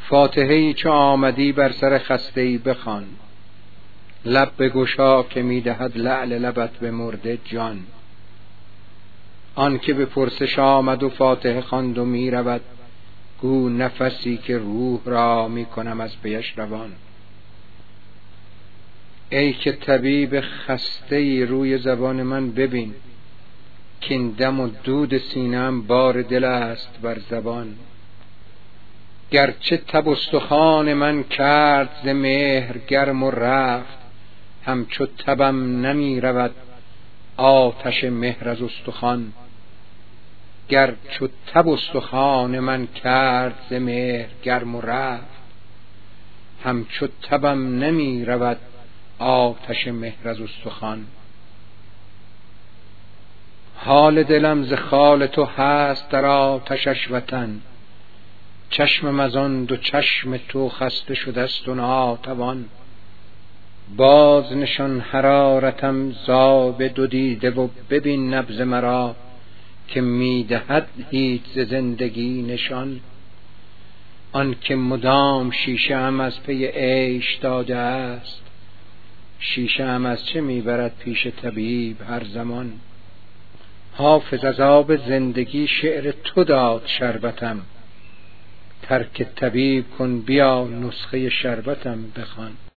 فاتحه‌ای چو آمدی بر سر خسته‌ای بخوان، لب بگشا که می‌دهد لعل لبت به مرده جان. آن که به پرسش آمد و فاتحه خواند و می‌رود، گو نفسی که روح را می‌کنم از پیش روان. ای که طبیب خسته‌ای روی زبان من ببین، کاین دم و دود سینه‌ام بار دل است بر زبان. گرچه تب استخوان من کرد ز مهر گرم و رفت، همچو تبم نمی رود آتش مهر از استخوان. گرچه تب استخوان من کرد ز مهر گرم و رفت، همچو تبم نمی رود آتش مهر از استخوان. حال دلم ز خال تو هست در آتشش وطن، چشمم از آن دو چشم تو خسته شده است و ناتوان. باز نشان حرارتم ز آب دو دیده و ببین نبض مرا، که می‌دهد هیچ ز زندگی نشان. آن که مدام شیشه ام از پی عیش داده است، شیشه ام از چه میبرد پیش طبیب هر زمان. حافظ از آب زندگی شعر تو داد شربتم، ترک طبیب کن بیا نسخه شربتم بخوان.